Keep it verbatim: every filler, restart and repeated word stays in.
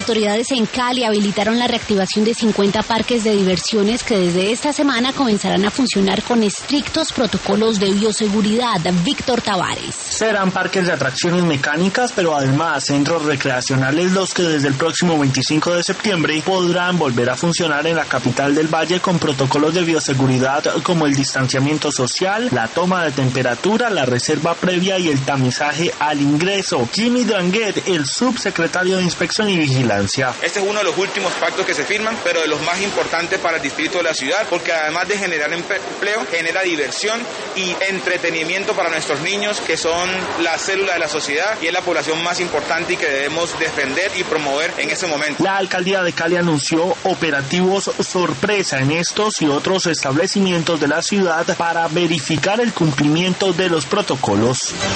Autoridades en Cali habilitaron la reactivación de cincuenta parques de diversiones que desde esta semana comenzarán a funcionar con estrictos protocolos de bioseguridad. Víctor Tavares. Serán parques de atracciones mecánicas, pero además centros recreacionales los que desde el próximo veinticinco de septiembre podrán volver a funcionar en la capital del Valle con protocolos de bioseguridad como el distanciamiento social, la toma de temperatura, la reserva previa y el tamizaje al ingreso. Jimmy Dranguet, el subsecretario de Inspección y Vigilancia. Este es uno de los últimos pactos que se firman, pero de los más importantes para el distrito de la ciudad, porque además de generar empleo, genera diversión y entretenimiento para nuestros niños, que son la célula de la sociedad y es la población más importante y que debemos defender y promover en ese momento. La alcaldía de Cali anunció operativos sorpresa en estos y otros establecimientos de la ciudad para verificar el cumplimiento de los protocolos.